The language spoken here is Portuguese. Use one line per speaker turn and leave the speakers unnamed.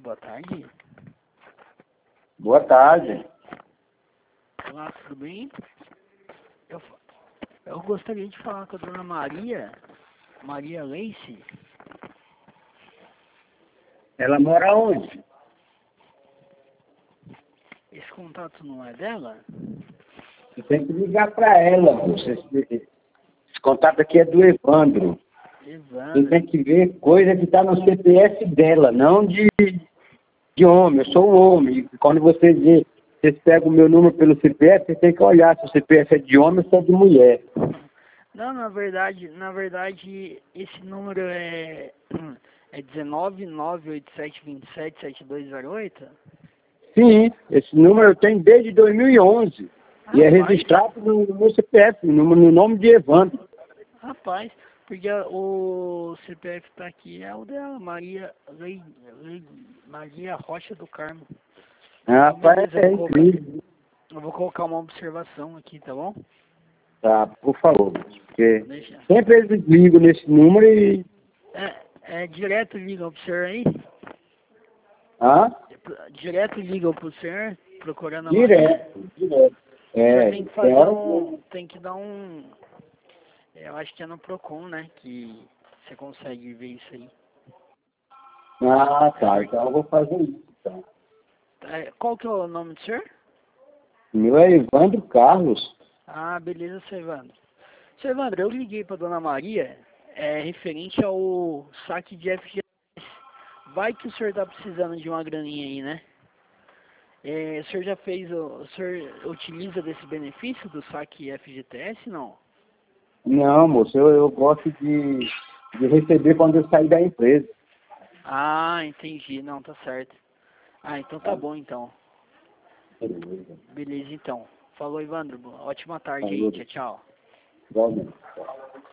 boa tarde.
Boa tarde.
Olá, tudo bem? Eu gostaria de falar com a dona Maria Leice.
Ela mora onde?
Esse contato não é dela?
Você tem que ligar para ela. Esse contato aqui é do Evandro. Você
Evandro.
tem que ver coisa que está no CPF dela, não de homem. Eu sou um homem. Quando vocês pegam o meu número pelo CPF, você tem que olhar se o CPF é de homem ou se é de mulher.
Não, na verdade, esse número é 19987277208?
Sim, esse número eu tenho desde 2011. E é
Rapaz,
registrado no meu CPF, no nome de Evandro.
rapaz, porque o CPF tá aqui, é o dela, Maria Rocha do Carmo.
Rapaz,
Beleza,
é incrível.
eu vou colocar uma observação aqui, tá bom?
Tá, por favor. Porque
Deixa.
sempre eles ligam nesse número e...
Direto ligam pro senhor aí?
Hã?
Direto ligam pro senhor, procurando a Maria?
Direto.
Mas
É,
tem que
tem
fazer
hora
tem que dar eu acho que é no Procon, né, que você consegue ver isso aí.
Ah, tá. Então eu vou fazer isso. Então.
Qual que é o nome do senhor?
O meu é Evandro Carlos.
Ah, beleza, seu Evandro. Seu Evandro, eu liguei pra dona Maria, referente ao saque de FGTS. Vai que o senhor tá precisando de uma graninha aí, né? O senhor o senhor utiliza desse benefício do saque FGTS, não?
Não, moço, eu gosto de receber quando eu sair da empresa.
Ah, entendi. Não, tá certo. Ah, então tá bom, então.
Beleza.
Beleza, então. Falou, Evandro. Ótima tarde aí.
Falou.
Tchau, tchau.
Igualmente.